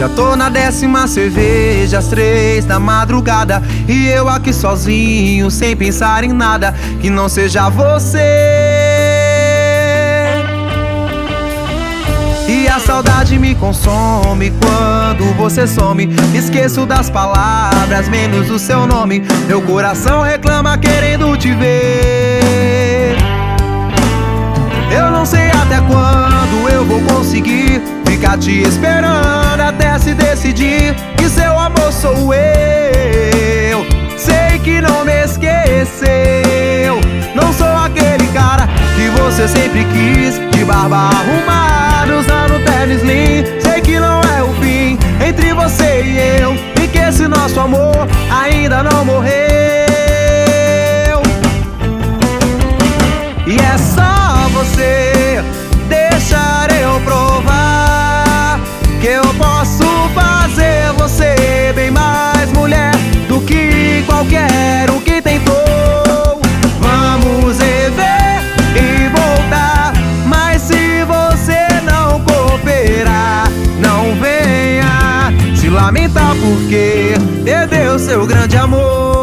Já tô na 10ª cerveja, às 3 da madrugada, e eu aqui sozinho, sem pensar em nada que não seja você. E a saudade me consome quando você some. Esqueço das palavras, menos o seu nome. Meu coração reclama querendo te ver. Eu não sei até quando eu vou conseguir ficar te esperando até se decidir que seu amor sou eu. Sei que não me esqueceu. Não sou aquele cara que você sempre quis, de barba arrumada, usando terno slim. Sei que não é o fim entre você e eu, e que esse nosso amor ainda não morreu. E é só você deixar eu provar que eu posso fazer você bem mais mulher do que qualquer um que tentou. Vamos rever e voltar, mas se você não cooperar, não venha se lamentar porque perdeu seu grande amor.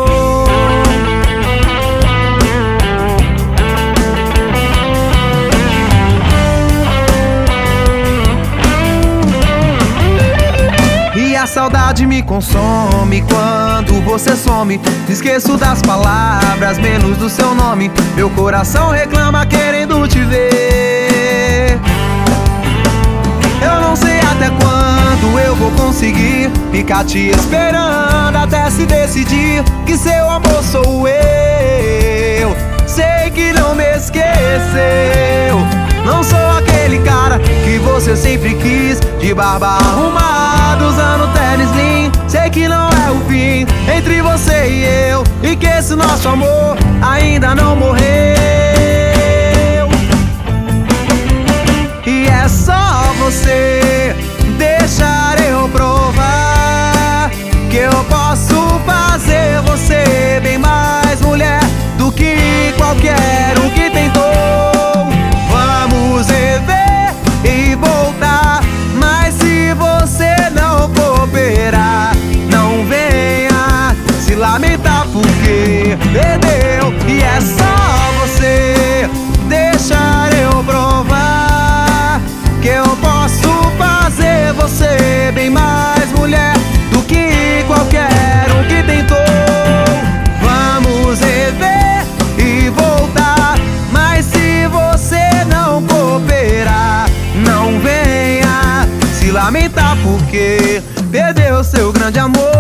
A saudade me consome quando você some. Esqueço das palavras, menos do seu nome. Meu coração reclama querendo te ver. Eu não sei até quando eu vou conseguir ficar te esperando até se decidir que seu amor sou eu. Sei que não me esqueceu. Não sou aquele cara que você sempre quis, de barba arrumada, usando terno slim. Sei que não é o fim entre você e eu, e que esse nosso amor ainda não morreu. E é só você deixar eu provar que eu posso fazer você bem mais mulher do que qualquer um que tentou. Vamos rever e voltar, mas se você não cooperar, não venha se lamentar porque perdeu. E é só você deixar eu provar que eu posso fazer você bem mais mulher do que qualquer um que tentou. Vamos rever e voltar, mas se você não cooperar, não venha se lamentar porque perdeu seu grande amor.